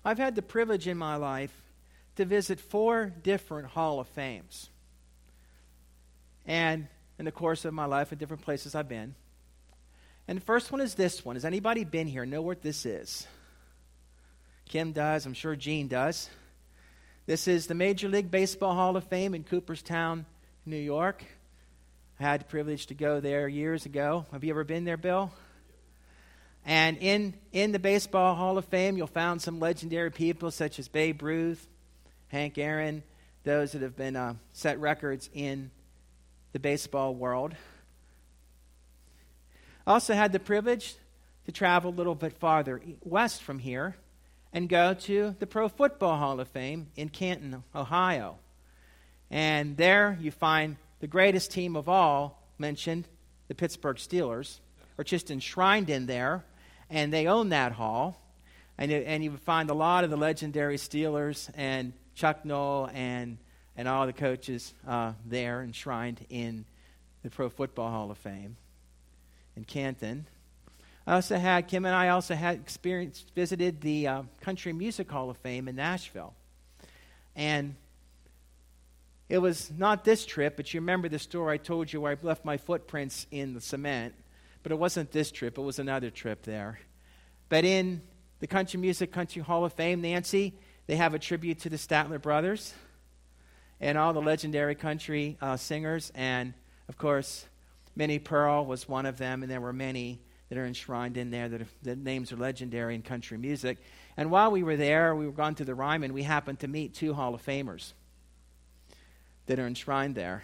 I've had the privilege in my life to visit 4 different Hall of Fames. And in the course of my life, at different places I've been. And the first one is this one. Has anybody been here? Know what this is? Kim does. I'm sure Gene does. This is the Major League Baseball Hall of Fame in Cooperstown, New York. I had the privilege to go there years ago. Have you ever been there, Bill? And in the Baseball Hall of Fame, you'll find some legendary people such as Babe Ruth, Hank Aaron, those that have been set records in the baseball world. I also had the privilege to travel a little bit farther west from here and go to the Pro Football Hall of Fame in Canton, Ohio. And there you find the greatest team of all mentioned, the Pittsburgh Steelers, are just enshrined in there, and they own that hall. And you would find a lot of the legendary Steelers and Chuck Noll and all the coaches there enshrined in the Pro Football Hall of Fame in Canton. Kim and I also had visited the Country Music Hall of Fame in Nashville. And it was not this trip, but you remember the story I told you where I left my footprints in the cement. But it wasn't this trip, it was another trip there. But in the Country Hall of Fame, Nancy, they have a tribute to the Statler Brothers and all the legendary country singers. And, of course, Minnie Pearl was one of them, and there were many that are enshrined in there that names are legendary in country music. And while we were there, we were gone to the Ryman, we happened to meet 2 Hall of Famers that are enshrined there.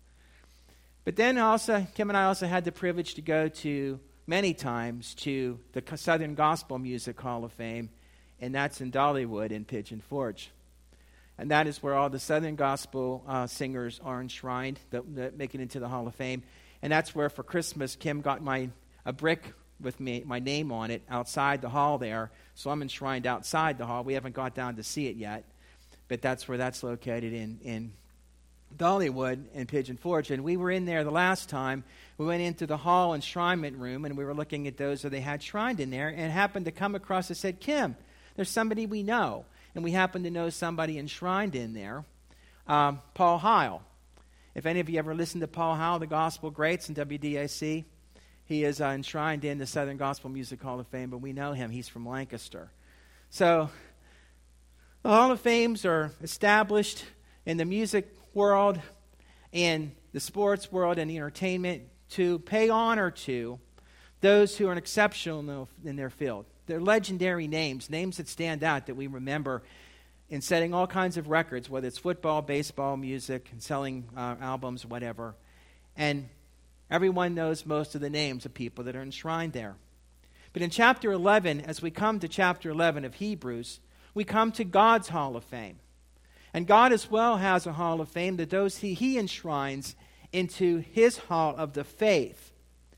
But then Kim and I also had the privilege to go to, many times, to the Southern Gospel Music Hall of Fame, and that's in Dollywood in Pigeon Forge. And that is where all the Southern Gospel singers are enshrined that make it into the Hall of Fame. And that's where, for Christmas, Kim got a brick with my name on it outside the hall there. So I'm enshrined outside the hall. We haven't got down to see it yet, but that's where that's located in Dollywood and Pigeon Forge. And we were in there the last time. We went into the hall enshrinement room, and we were looking at those that they had shrined in there, and happened to come across and said, Kim, there's somebody we know. And we happen to know somebody enshrined in there, Paul Heil. If any of you ever listened to Paul Heil, the Gospel Greats in WDAC, he is enshrined in the Southern Gospel Music Hall of Fame, but we know him. He's from Lancaster. So the Hall of Fames are established in the music world, in the sports world, and the entertainment to pay honor to those who are exceptional in their field. They're legendary names that stand out that we remember in setting all kinds of records, whether it's football, baseball, music, and selling albums, whatever. And everyone knows most of the names of people that are enshrined there. But in chapter 11, as we come to chapter 11 of Hebrews, we come to God's Hall of Fame. And God as well has a Hall of Fame that those he enshrines into his Hall of the Faith.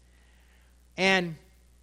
And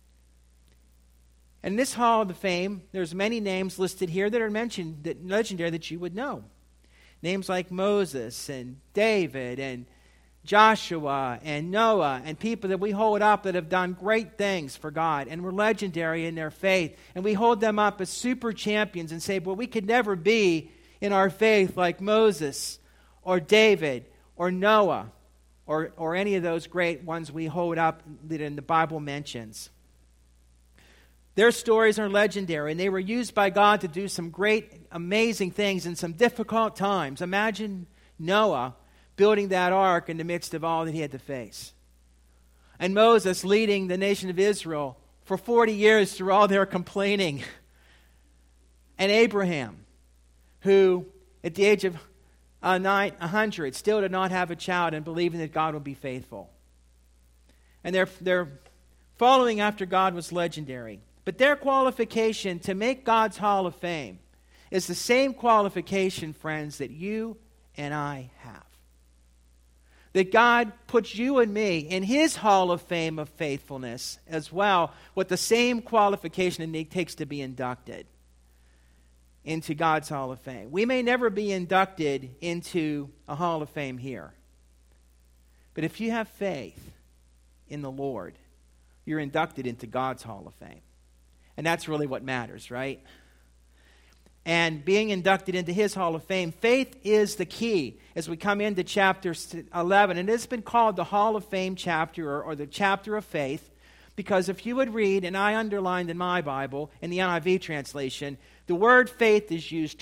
in this Hall of the Fame, there's many names listed here that are mentioned, that legendary, that you would know. Names like Moses and David and Joshua and Noah, and people that we hold up that have done great things for God and were legendary in their faith. And we hold them up as super champions and say, well, we could never be in our faith like Moses or David or Noah or any of those great ones we hold up that in the Bible mentions. Their stories are legendary, and they were used by God to do some great, amazing things in some difficult times. Imagine Noah building that ark in the midst of all that he had to face. And Moses leading the nation of Israel for 40 years through all their complaining. And Abraham, who at the age of 100 still did not have a child and believing that God would be faithful. And their following after God was legendary. But their qualification to make God's Hall of Fame is the same qualification, friends, that you and I have. That God puts you and me in his Hall of Fame of faithfulness as well, with the same qualification it takes to be inducted into God's Hall of Fame. We may never be inducted into a Hall of Fame here. But if you have faith in the Lord, you're inducted into God's Hall of Fame. And that's really what matters, right? and being inducted into his Hall of Fame, faith is the key as we come into chapter 11. And it's been called the Hall of Fame chapter or the chapter of faith because if you would read, and I underlined in my Bible, in the NIV translation, the word faith is used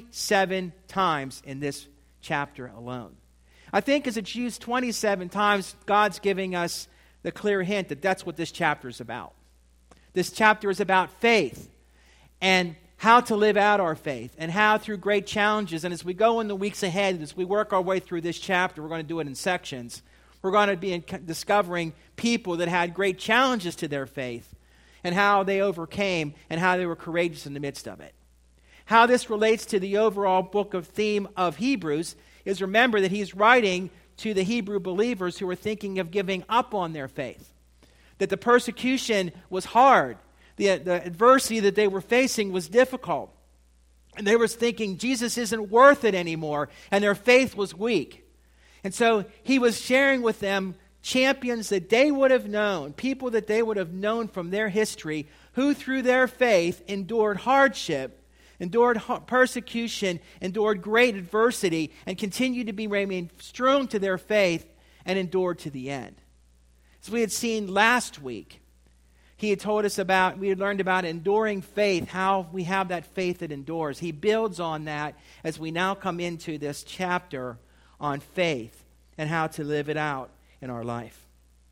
27 times in this chapter alone. I think as it's used 27 times, God's giving us the clear hint that that's what this chapter is about. This chapter is about faith and how to live out our faith and how through great challenges. And as we go in the weeks ahead, as we work our way through this chapter, we're going to do it in sections. We're going to be discovering people that had great challenges to their faith and how they overcame and how they were courageous in the midst of it. How this relates to the overall book of theme of Hebrews is remember that he's writing to the Hebrew believers who were thinking of giving up on their faith. That the persecution was hard. The adversity that they were facing was difficult. And they were thinking, Jesus isn't worth it anymore. And their faith was weak. And so he was sharing with them champions that they would have known, people that they would have known from their history, who through their faith endured hardship, endured persecution, endured great adversity, and continued to remain strong to their faith and endured to the end. As we had seen last week, he had told us about, we had learned about enduring faith, how we have that faith that endures. He builds on that as we now come into this chapter on faith and how to live it out in our life.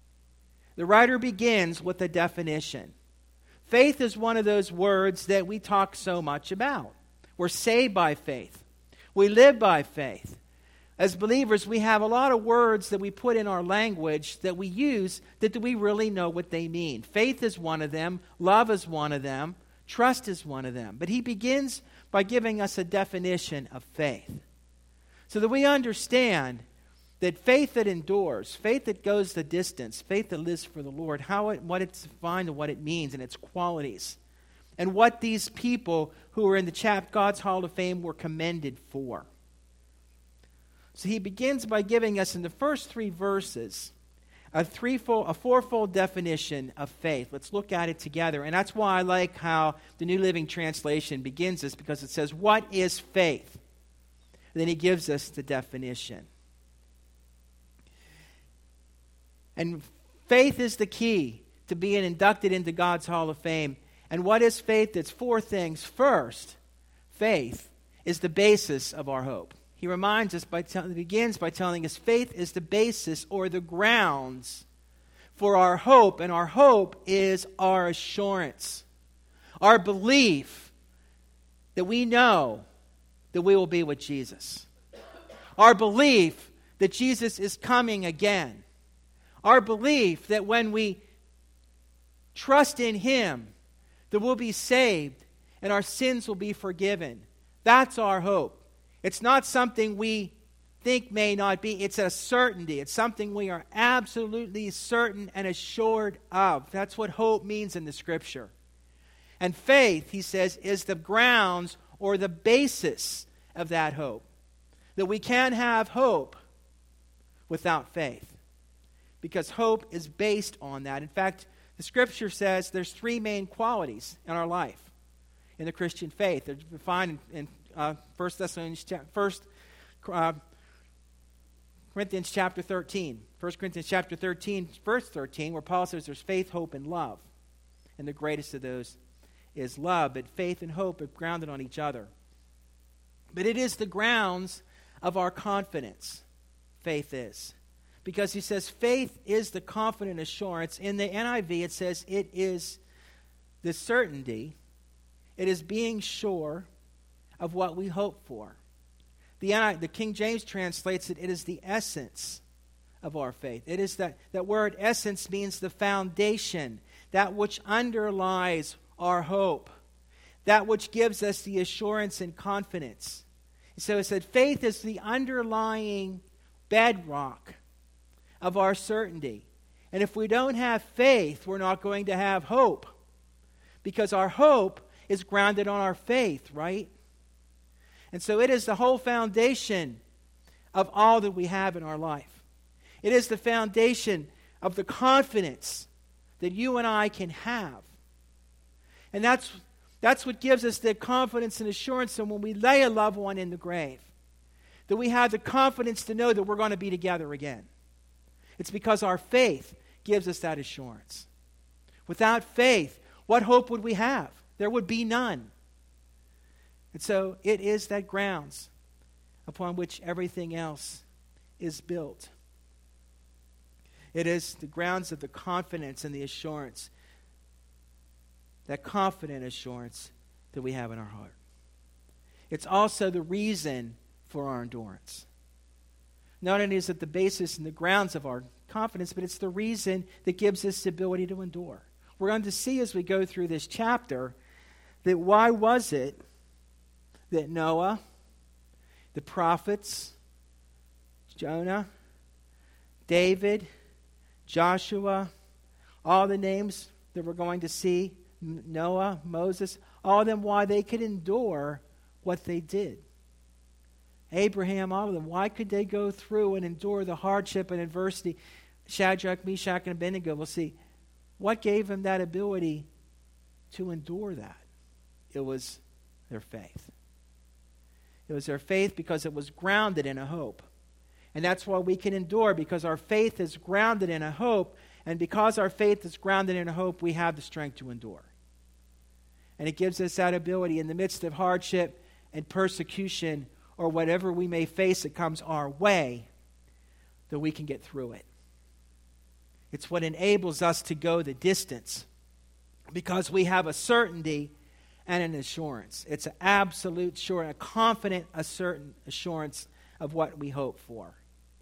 The writer begins with a definition. Faith is one of those words that we talk so much about. We're saved by faith. We live by faith. As believers, we have a lot of words that we put in our language that we use that do we really know what they mean. Faith is one of them. Love is one of them. Trust is one of them. But he begins by giving us a definition of faith so that we understand that faith that endures, faith that goes the distance, faith that lives for the Lord, what it's defined and what it means and its qualities, and what these people who are in the God's Hall of Fame were commended for. So he begins by giving us in the first 3 verses a fourfold definition of faith. Let's look at it together. And that's why I like how the New Living Translation begins this, because it says, what is faith? And then he gives us the definition. And faith is the key to being inducted into God's Hall of Fame. And what is faith? It's 4 things. First, faith is the basis of our hope. He reminds us, begins by telling us faith is the basis or the grounds for our hope. And our hope is our assurance, our belief that we know that we will be with Jesus. Our belief that Jesus is coming again. Our belief that when we trust in him, that we'll be saved and our sins will be forgiven. That's our hope. It's not something we think may not be. It's a certainty. It's something we are absolutely certain and assured of. That's what hope means in the Scripture. And faith, he says, is the grounds or the basis of that hope. That we can't have hope without faith. Because hope is based on that. In fact, the Scripture says there's 3 main qualities in our life in the Christian faith. They're defined in 1 Corinthians chapter 13. 1 Corinthians chapter 13, verse 13, where Paul says there's faith, hope, and love. And the greatest of those is love. But faith and hope are grounded on each other. But it is the grounds of our confidence, faith is. Because he says faith is the confident assurance. In the NIV it says it is the certainty. It is being sure of what we hope for. The King James translates it, it is the essence of our faith. It is that word essence means the foundation, that which underlies our hope, that which gives us the assurance and confidence. So it said faith is the underlying bedrock of our certainty. And if we don't have faith, we're not going to have hope. Because our hope is grounded on our faith, right? And so it is the whole foundation of all that we have in our life. It is the foundation of the confidence that you and I can have. And that's That's what gives us the confidence and assurance that when we lay a loved one in the grave, that we have the confidence to know that we're going to be together again. It's because our faith gives us that assurance. Without faith, what hope would we have? There would be none. And so it is that grounds upon which everything else is built. It is the grounds of the confidence and the assurance, that confident assurance that we have in our heart. It's also the reason for our endurance. Not only is it the basis and the grounds of our confidence, but it's the reason that gives us the ability to endure. We're going to see as we go through this chapter that why was it that Noah, the prophets, Jonah, David, Joshua, all the names that we're going to see, Noah, Moses, all of them, why they could endure what they did. Abraham, all of them, why could they go through and endure the hardship and adversity? Shadrach, Meshach, and Abednego, we'll see. What gave them that ability to endure that? It was their faith. It was their faith because it was grounded in a hope. And that's why we can endure, because our faith is grounded in a hope. And because our faith is grounded in a hope, we have the strength to endure. And it gives us that ability in the midst of hardship and persecution or whatever we may face that comes our way, that we can get through it. It's what enables us to go the distance, because we have a certainty and an assurance. It's an absolute sure, a confident, a certain assurance of what we hope for.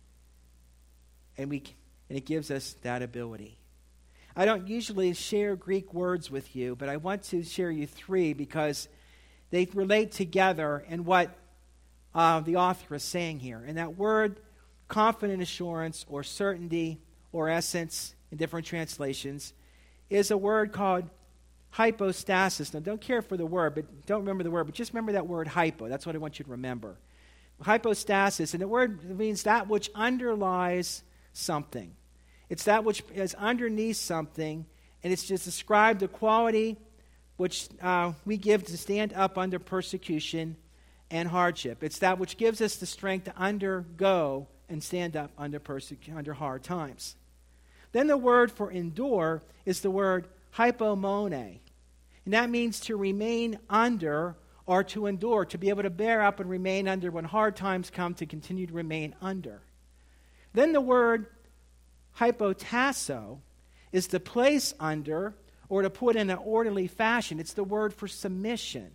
And it gives us that ability. I don't usually share Greek words with you, but I want to share you three because they relate together in what the author is saying here. And that word, confident assurance or certainty or essence in different translations, is a word called hypostasis. Now, don't care for the word, but don't remember the word, but just remember that word hypo. That's what I want you to remember. Hypostasis, and the word means that which underlies something. It's that which is underneath something, and it's just described the quality which we give to stand up under persecution and hardship. It's that which gives us the strength to undergo and stand up under hard times. Then the word for endure is the word hypomone, and that means to remain under or to endure, to be able to bear up and remain under when hard times come, to continue to remain under. Then the word hypotasso is to place under or to put in an orderly fashion. It's the word for submission.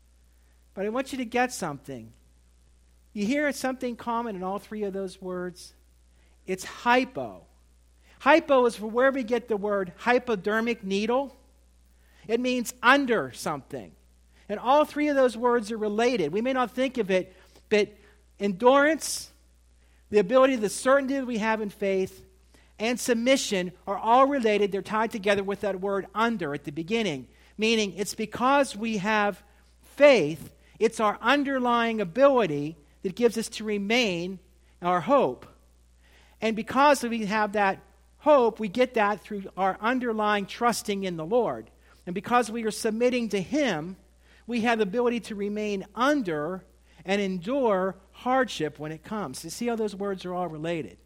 But I want you to get something. You hear something common in all three of those words? It's hypo. Hypo is from where we get the word hypodermic needle. It means under something. And all three of those words are related. We may not think of it, but endurance, the ability, the certainty that we have in faith, and submission are all related. They're tied together with that word under at the beginning, meaning it's because we have faith, it's our underlying ability that gives us to remain our hope. And because we have that hope, we get that through our underlying trusting in the Lord. And because we are submitting to Him, we have the ability to remain under and endure hardship when it comes. You see how those words are all related?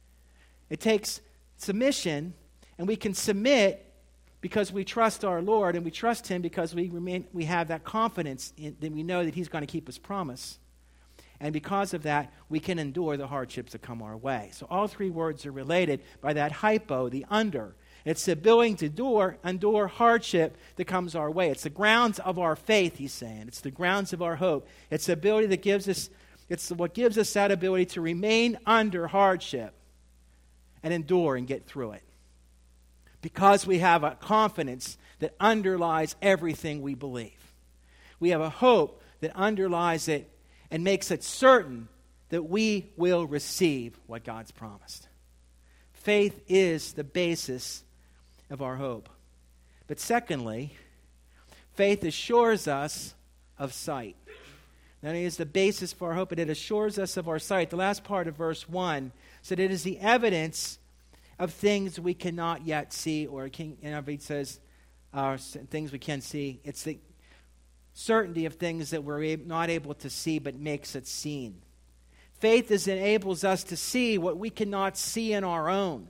It takes submission, and we can submit because we trust our Lord, and we trust Him because we have that confidence that we know that He's going to keep His promise. And because of that, we can endure the hardships that come our way. So all three words are related by that hypo, the under. It's the ability to endure hardship that comes our way. It's the grounds of our faith, he's saying. It's the grounds of our hope. It's the ability that gives us, it's what gives us that ability to remain under hardship and endure and get through it. Because we have a confidence that underlies everything we believe. We have a hope that underlies it and makes it certain that we will receive what God's promised. Faith is the basis of our hope. But secondly, faith assures us of sight. Not only is the basis for our hope, but it assures us of our sight. The last part of verse 1 said it is the evidence of things we cannot yet see, or King NIV says things we can see. It's the certainty of things that we're not able to see but makes it seen. Faith enables us to see what we cannot see in our own.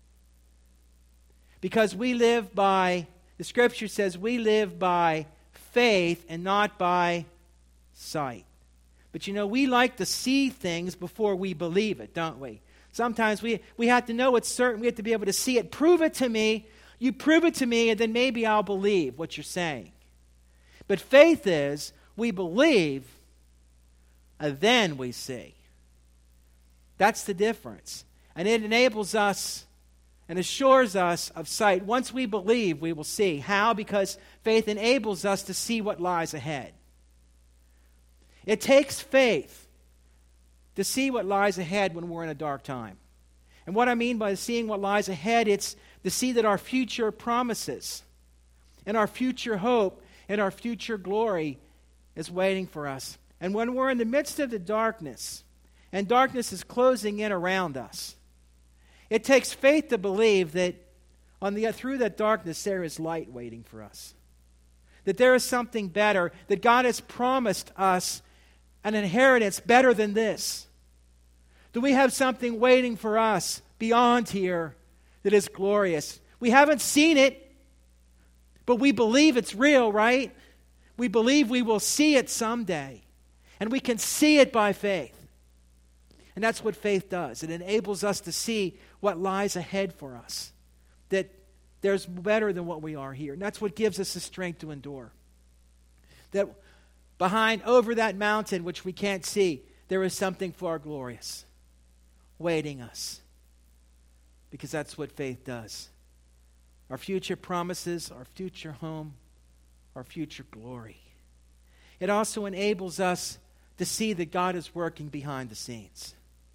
Because we live by, the Scripture says we live by faith and not by sight. But we like to see things before we believe it, don't we? Sometimes we have to know it's certain. We have to be able to see it. Prove it to me. You prove it to me, and then maybe I'll believe what you're saying. But faith is, we believe, and then we see. That's the difference. And it enables us and assures us of sight. Once we believe, we will see. How? Because faith enables us to see what lies ahead. It takes faith to see what lies ahead when we're in a dark time. And what I mean by seeing what lies ahead, it's to see that our future promises and our future hope and our future glory is waiting for us. And when we're in the midst of the darkness, and darkness is closing in around us, it takes faith to believe that through that darkness there is light waiting for us. That there is something better, that God has promised us an inheritance better than this. That we have something waiting for us beyond here that is glorious. We haven't seen it, but we believe it's real, right? We believe we will see it someday. And we can see it by faith. And that's what faith does. It enables us to see what lies ahead for us. That there's better than what we are here. And that's what gives us the strength to endure. That over that mountain which we can't see, there is something far glorious waiting us. Because that's what faith does. Our future promises, our future home, our future glory. It also enables us to see that God is working behind the scenes.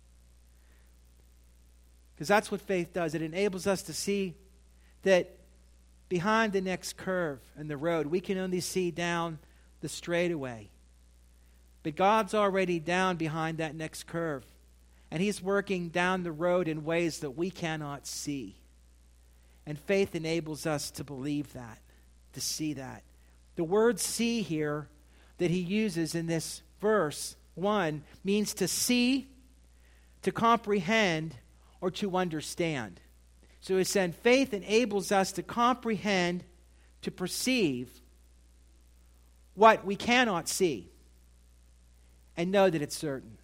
Because that's what faith does. It enables us to see that behind the next curve in the road, we can only see down the straightaway. But God's already down behind that next curve. And He's working down the road in ways that we cannot see. And faith enables us to believe that, to see that. The word see here that he uses in this verse 1 means to see, to comprehend, or to understand. So he said faith enables us to comprehend, to perceive what we cannot see and know that it's certain.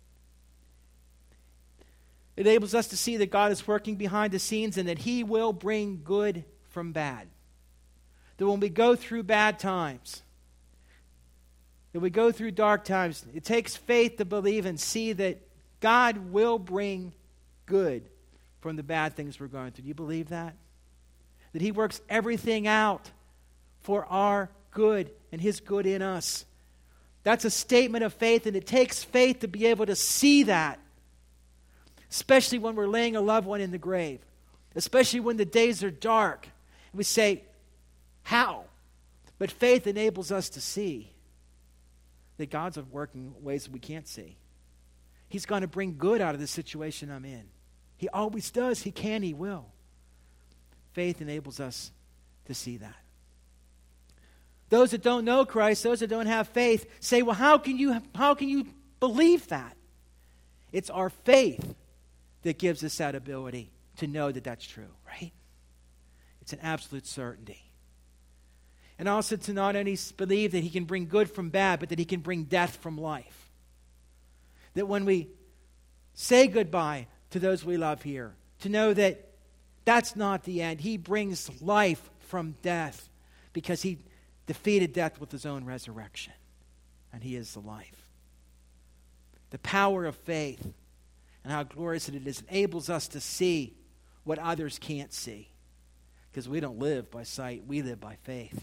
It enables us to see that God is working behind the scenes and that He will bring good from bad. That when we go through bad times, that we go through dark times, it takes faith to believe and see that God will bring good from the bad things we're going through. Do you believe that? That He works everything out for our good and His good in us. That's a statement of faith, and it takes faith to be able to see that. Especially when we're laying a loved one in the grave. Especially when the days are dark. And we say, how? But faith enables us to see that God's working ways we can't see. He's going to bring good out of the situation I'm in. He always does. He can. He will. Faith enables us to see that. Those that don't know Christ, those that don't have faith, say, well, how can you believe that? It's our faith that gives us that ability to know that that's true, right? It's an absolute certainty. And also to not only believe that He can bring good from bad, but that He can bring death from life. That when we say goodbye to those we love here, to know that that's not the end. He brings life from death because He defeated death with His own resurrection. And He is the life. The power of faith and how glorious it is enables us to see what others can't see. Because we don't live by sight, we live by faith.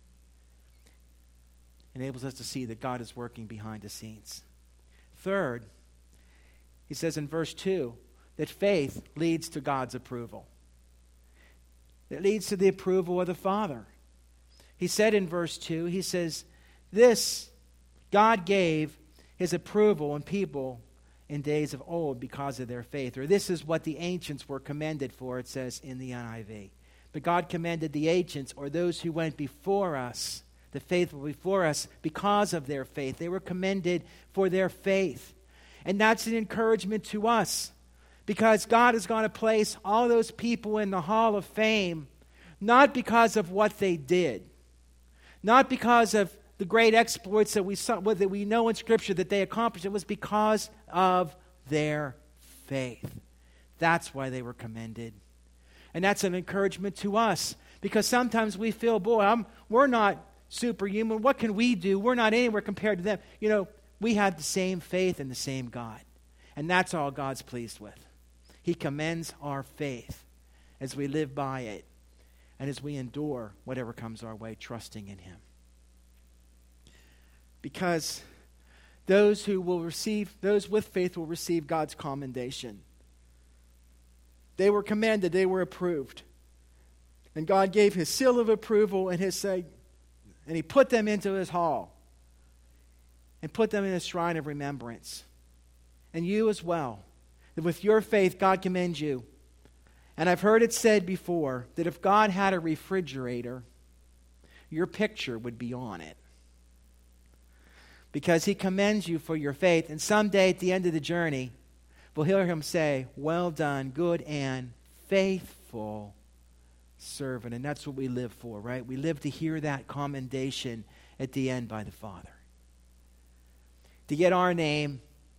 Enables us to see that God is working behind the scenes. Third, he says in verse 2 that faith leads to God's approval. It leads to the approval of the Father. He said in verse 2, he says, this God gave His approval in people in days of old because of their faith. Or this is what the ancients were commended for, it says in the NIV. But God commended the ancients, or those who went before us, the faithful before us because of their faith. They were commended for their faith. And that's an encouragement to us, because God is going to place all those people in the Hall of Fame, not because of what they did, not because of the great exploits that we know in Scripture that they accomplished. It was because of their faith. That's why they were commended. And that's an encouragement to us, because sometimes we feel, we're not superhuman. What can we do? We're not anywhere compared to them. We had the same faith in the same God. And that's all God's pleased with. He commends our faith as we live by it and as we endure whatever comes our way, trusting in Him. Because those with faith will receive God's commendation. They were commended, they were approved. And God gave His seal of approval and He put them into His hall and put them in His shrine of remembrance. And you as well, that with your faith God commends you. And I've heard it said before that if God had a refrigerator, your picture would be on it. Because He commends you for your faith. And someday at the end of the journey, we'll hear Him say, "Well done, good and faithful servant." And that's what we live for, right? We live to hear that commendation at the end by the Father. To get our name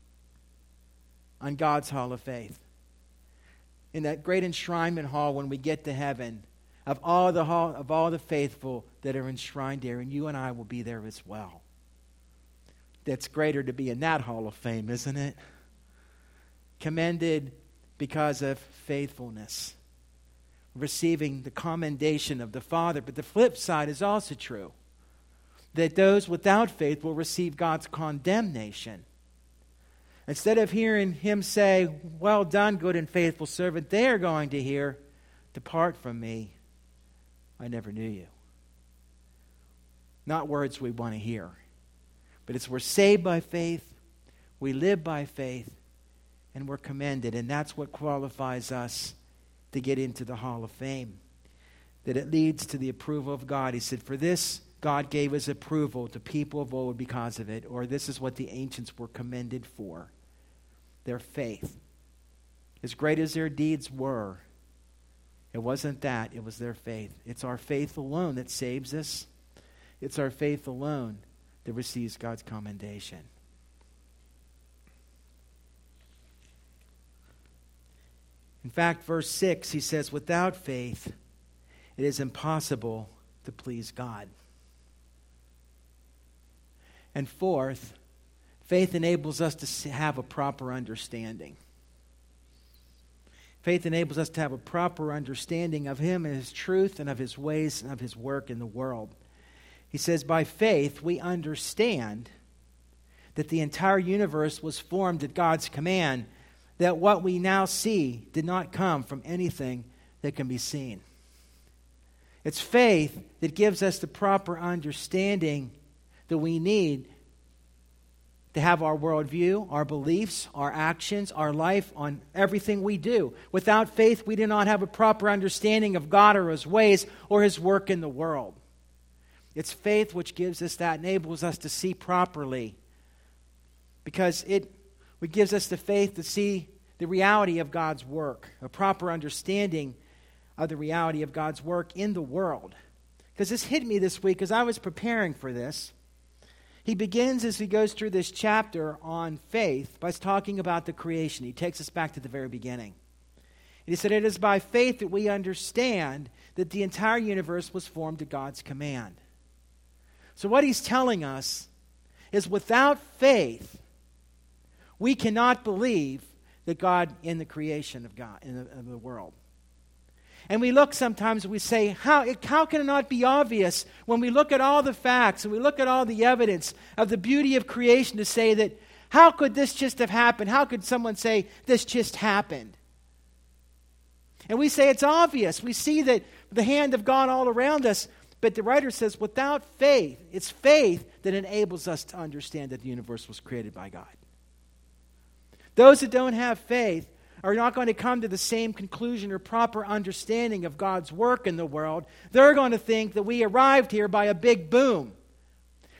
on God's Hall of Faith. In that great enshrinement hall when we get to heaven, of all the faithful that are enshrined there, and you and I will be there as well. That's greater to be in that Hall of Fame, isn't it? Commended because of faithfulness. Receiving the commendation of the Father. But the flip side is also true. That those without faith will receive God's condemnation. Instead of hearing Him say, "Well done, good and faithful servant," they are going to hear, "Depart from me, I never knew you." Not words we want to hear. But it's we're saved by faith, we live by faith, and we're commended. And that's what qualifies us to get into the Hall of Fame. That it leads to the approval of God. He said, "For this God gave His approval to people of old because of it." Or this is what the ancients were commended for. Their faith. As great as their deeds were, it wasn't that, it was their faith. It's our faith alone that saves us. It's our faith alone that receives God's commendation. In fact, verse 6, he says, "Without faith, it is impossible to please God." And fourth, faith enables us to have a proper understanding. Faith enables us to have a proper understanding of Him and His truth and of His ways and of His work in the world. He says, by faith we understand that the entire universe was formed at God's command, that what we now see did not come from anything that can be seen. It's faith that gives us the proper understanding that we need to have our worldview, our beliefs, our actions, our life on everything we do. Without faith, we do not have a proper understanding of God or His ways or His work in the world. It's faith which gives us that, enables us to see properly. Because it gives us the faith to see the reality of God's work, a proper understanding of the reality of God's work in the world. Because this hit me this week as I was preparing for this. He begins, as he goes through this chapter on faith, by talking about the creation. He takes us back to the very beginning. And he said, "It is by faith that we understand that the entire universe was formed at God's command." So what he's telling us is without faith, we cannot believe that God in the creation of God, in the world. And we look sometimes and we say, how can it not be obvious when we look at all the facts and we look at all the evidence of the beauty of creation to say that, how could this just have happened? How could someone say this just happened? And we say it's obvious. We see that the hand of God all around us. But the writer says without faith, it's faith that enables us to understand that the universe was created by God. Those that don't have faith are not going to come to the same conclusion or proper understanding of God's work in the world. They're going to think that we arrived here by a big boom.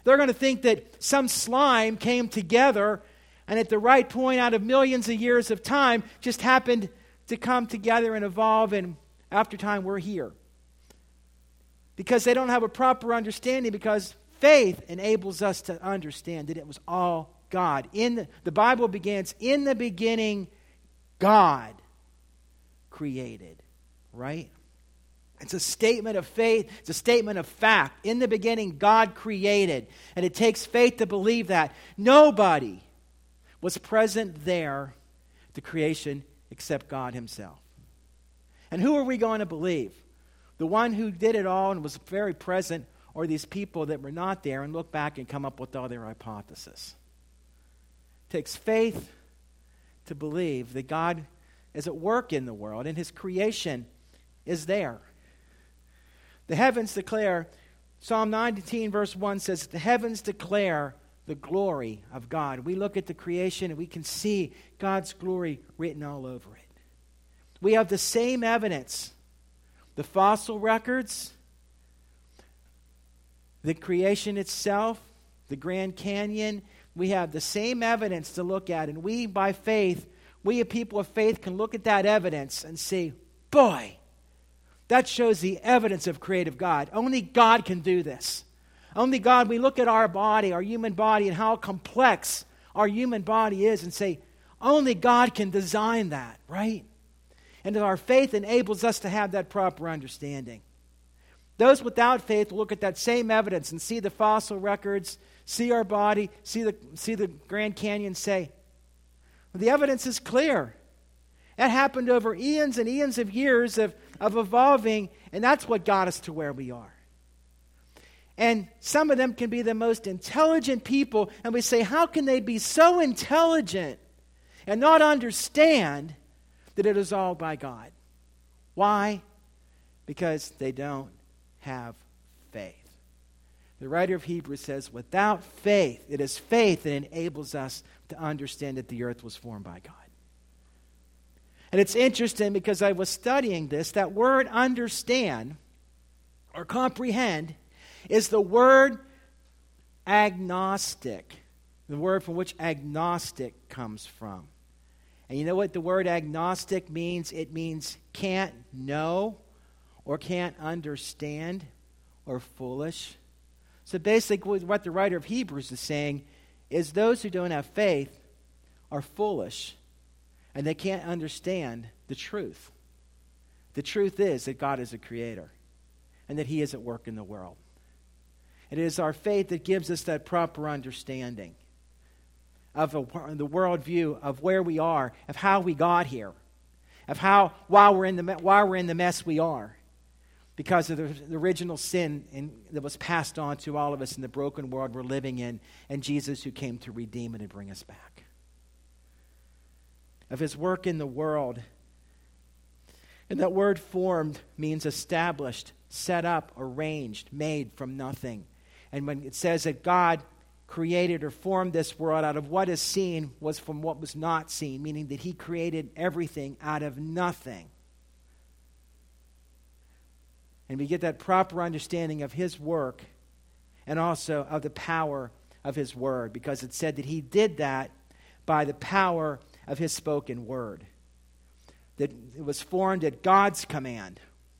They're going to think that some slime came together and at the right point out of millions of years of time just happened to come together and evolve, and after time we're here. Because they don't have a proper understanding, because faith enables us to understand that it was all God. The Bible begins, in the beginning, God created, right? It's a statement of faith. It's a statement of fact. In the beginning, God created. And it takes faith to believe that. Nobody was present there at the creation except God himself. And who are we going to believe? The one who did it all and was very present, or these people that were not there and look back and come up with all their hypotheses? It takes faith to believe that God is at work in the world and his creation is there. The heavens declare, Psalm 19 verse 1 says, the heavens declare the glory of God. We look at the creation and we can see God's glory written all over it. We have the same evidence. The fossil records, the creation itself, the Grand Canyon, we have the same evidence to look at. And we, by faith, we, a people of faith, can look at that evidence and say, boy, that shows the evidence of creative God. Only God can do this. Only God, we look at our body, our human body, and how complex our human body is and say, only God can design that, right? And our faith enables us to have that proper understanding. Those without faith will look at that same evidence and see the fossil records, see our body, see the Grand Canyon, say, well, the evidence is clear. That happened over eons and eons of years of evolving, and that's what got us to where we are. And some of them can be the most intelligent people, and we say, how can they be so intelligent and not understand that it is all by God? Why? Because they don't have faith. The writer of Hebrews says, without faith, it is faith that enables us to understand that the earth was formed by God. And it's interesting because I was studying this, that word understand or comprehend is the word agnostic, the word from which agnostic comes from. And you know what the word agnostic means? It means can't know or can't understand or foolish. So basically what the writer of Hebrews is saying is those who don't have faith are foolish and they can't understand the truth. The truth is that God is a creator and that he is at work in the world. It is our faith that gives us that proper understanding of the worldview of where we are, of how we got here, of how why we're in the mess we are, because of the original sin that was passed on to all of us in the broken world we're living in, and Jesus who came to redeem it and bring us back. Of his work in the world. And that word formed means established, set up, arranged, made from nothing. And when it says that God created or formed this world out of what is seen was from what was not seen, meaning that he created everything out of nothing. And we get that proper understanding of his work and also of the power of his word, because it said that he did that by the power of his spoken word. That it was formed at God's command.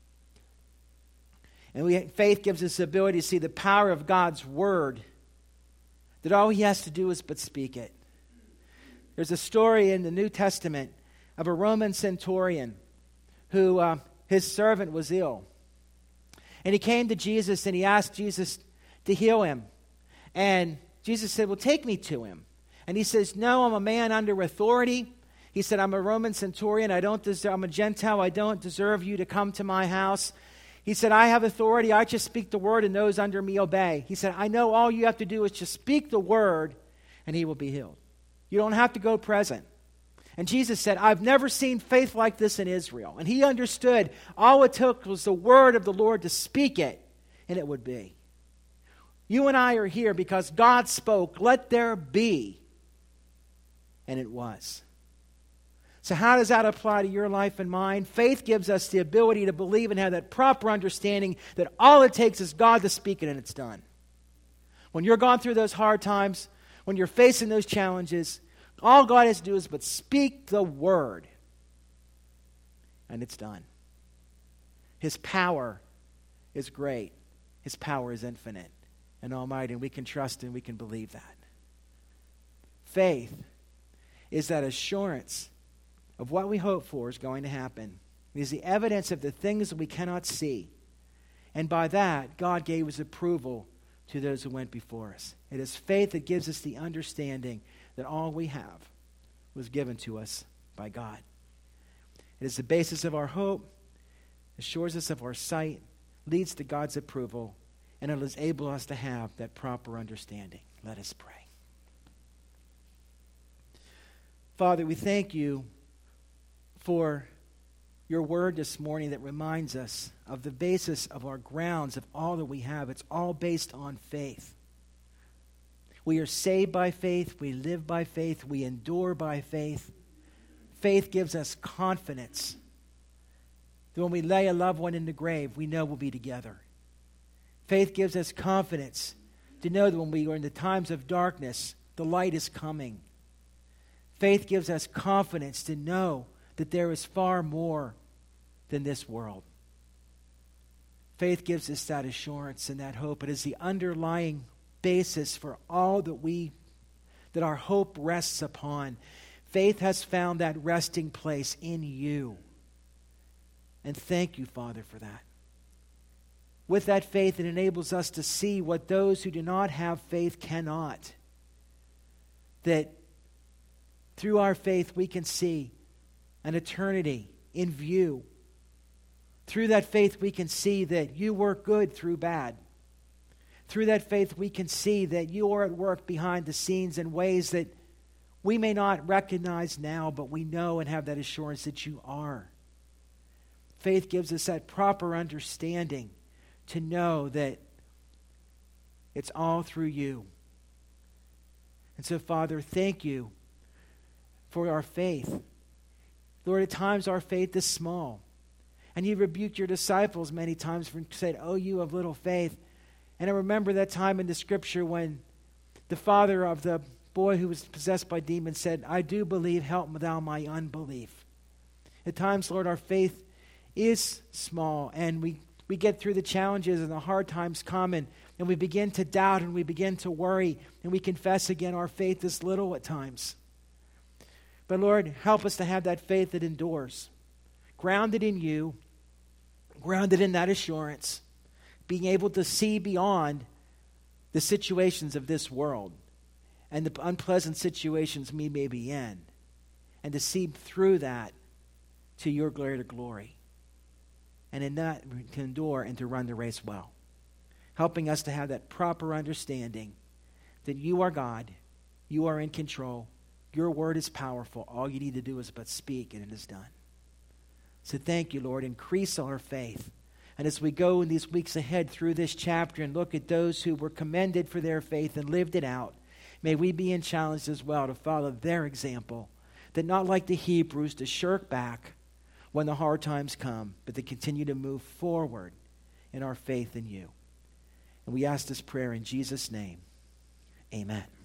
And faith gives us the ability to see the power of God's word, that all he has to do is but speak it. There's a story in the New Testament of a Roman centurion who his servant was ill. And he came to Jesus and he asked Jesus to heal him. And Jesus said, well, take me to him. And he says, no, I'm a man under authority. He said, I'm a Roman centurion. I'm a Gentile. I don't deserve you to come to my house. He said, I have authority. I just speak the word and those under me obey. He said, I know all you have to do is just speak the word and he will be healed. You don't have to go present. And Jesus said, I've never seen faith like this in Israel. And he understood all it took was the word of the Lord to speak it, and it would be. You and I are here because God spoke, let there be, and it was. So how does that apply to your life and mine? Faith gives us the ability to believe and have that proper understanding that all it takes is God to speak it and it's done. When you're going through those hard times, when you're facing those challenges, all God has to do is but speak the word, and it's done. His power is great. His power is infinite and almighty, and we can trust and we can believe that. Faith is that assurance of what we hope for is going to happen. It is the evidence of the things that we cannot see. And by that, God gave his approval to those who went before us. It is faith that gives us the understanding that all we have was given to us by God. It is the basis of our hope, assures us of our sight, leads to God's approval, and it is able us to have that proper understanding. Let us pray. Father, we thank you for your word this morning that reminds us of the basis of our grounds of all that we have. It's all based on faith. We are saved by faith. We live by faith. We endure by faith. Faith gives us confidence that when we lay a loved one in the grave, we know we'll be together. Faith gives us confidence to know that when we are in the times of darkness, the light is coming. Faith gives us confidence to know that there is far more than this world. Faith gives us that assurance and that hope. It is the underlying basis for all that our hope rests upon. Faith has found that resting place in you. And thank you, Father, for that. With that faith, it enables us to see what those who do not have faith cannot. That through our faith, we can see an eternity in view. Through that faith, we can see that you work good through bad. Through that faith, we can see that you are at work behind the scenes in ways that we may not recognize now, but we know and have that assurance that you are. Faith gives us that proper understanding to know that it's all through you. And so, Father, thank you for our faith. Lord, at times our faith is small. And you rebuked your disciples many times for saying, "Oh, you of little faith." And I remember that time in the scripture when the father of the boy who was possessed by demons said, "I do believe, help thou my unbelief." At times, Lord, our faith is small, and we get through the challenges and the hard times come, and we begin to doubt and we begin to worry, and we confess again our faith is little at times. But Lord, help us to have that faith that endures, grounded in you, grounded in that assurance, being able to see beyond the situations of this world and the unpleasant situations we may be in, and to see through that to your greater glory, and in that to endure and to run the race well, helping us to have that proper understanding that you are God, you are in control, your word is powerful. All you need to do is but speak, and it is done. So thank you, Lord. Increase our faith. And as we go in these weeks ahead through this chapter and look at those who were commended for their faith and lived it out, may we be challenged as well to follow their example, that not like the Hebrews to shirk back when the hard times come, but to continue to move forward in our faith in you. And we ask this prayer in Jesus' name. Amen.